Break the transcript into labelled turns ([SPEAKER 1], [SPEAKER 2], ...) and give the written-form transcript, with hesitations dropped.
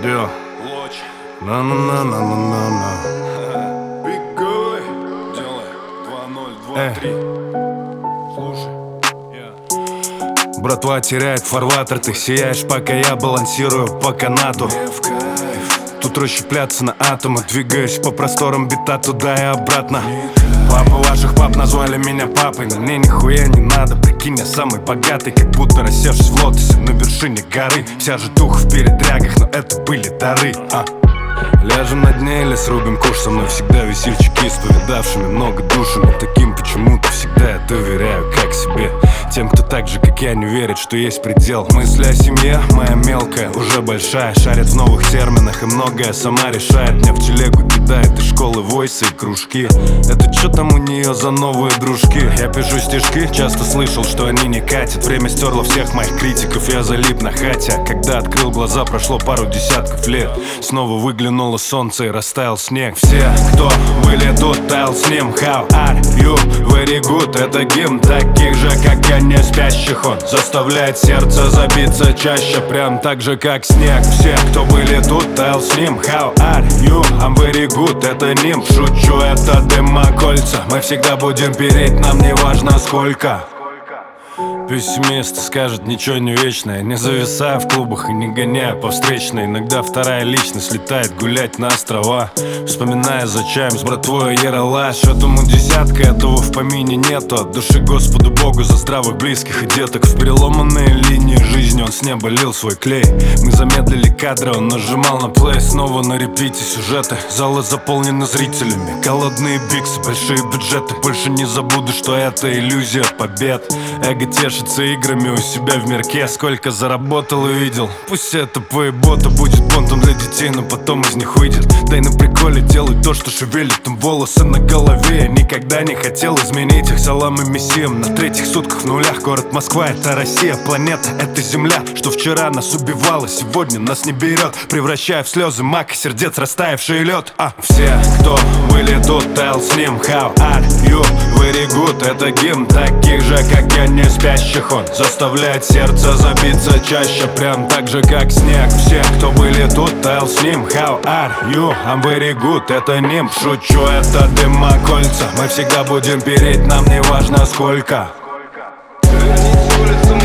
[SPEAKER 1] Yeah. No, no, no, no, no, no, no.
[SPEAKER 2] Big Guy. Делай 2-0, 2-3. Слушай.
[SPEAKER 1] Братва теряет фарватер, ты сияешь, пока я балансирую по канату. Тут расщепляться на атомы, двигаюсь по просторам бита туда и обратно. Папа ваших пап назвали меня папой, но мне нихуя не надо. Прикинь, я самый богатый, как будто рассевшись в лотосе на вершине горы. Вся же туха в передрягах, но это были дары. Ляжем на дне или срубим куш, со мной всегда весельчаки с повидавшими много душами. Таким почему-то всегда я доверяю, как себе. Тем, кто так же, как я, не верит, что есть предел. Мысли о семье, моя мелкая, уже большая, шарит в новых терминах и многое сама решает. Меня в телегу кидает из школы войсы и кружки. Это чё там у нее за новые дружки? Я пишу стишки, часто слышал, что они не катят. Время стерло всех моих критиков, я залип на хате. А когда открыл глаза, прошло пару десятков лет. Снова выглянуло солнце и растаял снег. Все, кто были тут, таял с ним. How are you? Very good. Это гимн таких же, как я, не спящих. Он заставляет сердце забиться чаще, прям так же, как снег. Все, кто были тут, таял с ним. How are you? I'm very good. Это нимб, шучу, это дымокольца. Мы всегда будем переть, нам не важно сколько. Пессимист скажет, ничего не вечное. Не зависая в клубах и не гоняя по встречной. Иногда вторая личность летает гулять на острова, вспоминая за чаем с братвой ералаш. Этому десятка, этого в помине нету. От души Господу Богу за здравых близких и деток. В переломанные линии жизни он с неба лил свой клей. Мы замедлили кадры, он нажимал на плей. Снова на репите сюжеты, залы заполнены зрителями. Голодные биксы, большие бюджеты. Больше не забуду, что это иллюзия побед. Эго тешится играми у себя в мирке. Сколько заработал и видел. Пусть это поебота будет понтом для детей, но потом из них выйдет. Да и на приколе делай то, что шевелит там волосы на голове. Я никогда не хотел изменить их, салам и мессиям. На третьих сутках в нулях. Город Москва — это Россия, планета — это земля. Что вчера нас убивало, сегодня нас не берет, превращая в слезы мак и сердец растаявший лед. Все, кто были тут, таял с ним. How are you? Very good. Это гимн таких же, как я, не спящих. Он заставляет сердце забиться чаще, прям так же, как снег. Все, кто были тут, таял с ним. How are you? I'm very good. Это нимб, шучу, это дымокольца. Мы всегда будем переть, нам не важно сколько.
[SPEAKER 2] Границы улицы